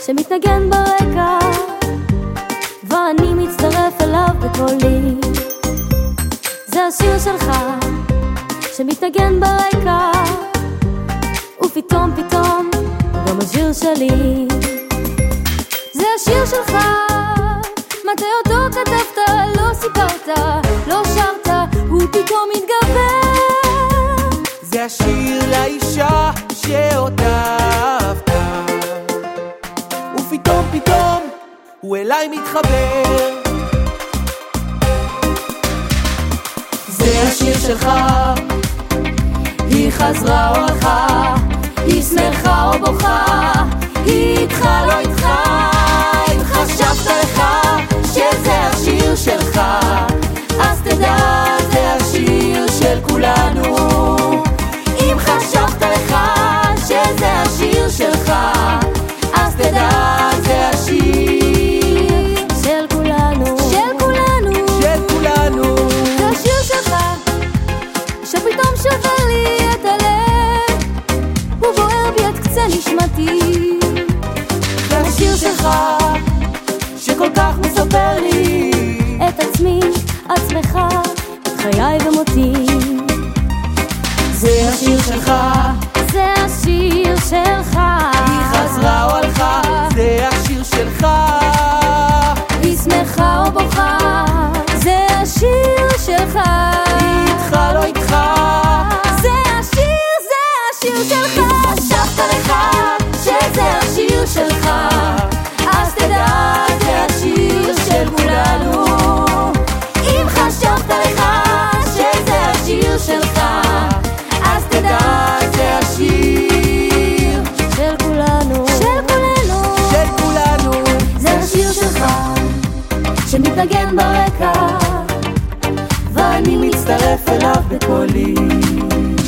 שמתנגן ברקע ואני מצטרף אליו בקולי. זה השיר שלך שמתנגן ברקע ופתאום פתאום הוא גם השיר שלי. זה השיר שלך, מתי אותו כתבת, לא סיפרת, לא שרת, הוא פתאום מתגבר. זה השיר לאישה שאותה אהבת ופתאום פתאום הוא אליי מתחבר. זה השיר שלך, היא חזרה או הלכה, היא שמחה או בוכה, היא איתך לא איתך. אם חשבת לך שזה השיר שלך, אז תדע זה השיר של כולנו. אם חשבת לך שזה השיר שלך, אז תדע זה השיר של כולנו, של כולנו, של כולנו. זה השיר שלך שפתאום שובר לי את הלב, הוא בוער בי את קצה נשמתי. זה השיר שלך שכל כך מספר לי את עצמי, עצמך, את חיי ומותי. זה השיר שלך, זה השיר שלך, היא חזרה או הלכה, זה השיר שלך, היא שמחה או בוכה, זה השיר שלך, היא איתך לא איתך. זה השיר שלך. חשבת לך שזה השיר שלך, אז תדע זה השיר של כולנו. אם חשבת לך שזה השיר שלך, אז תדע זה השיר של כולנו, של כולנו, של כולנו. זה השיר שלך שמתנגן ברקע ואני מצטרף אליו בקולי.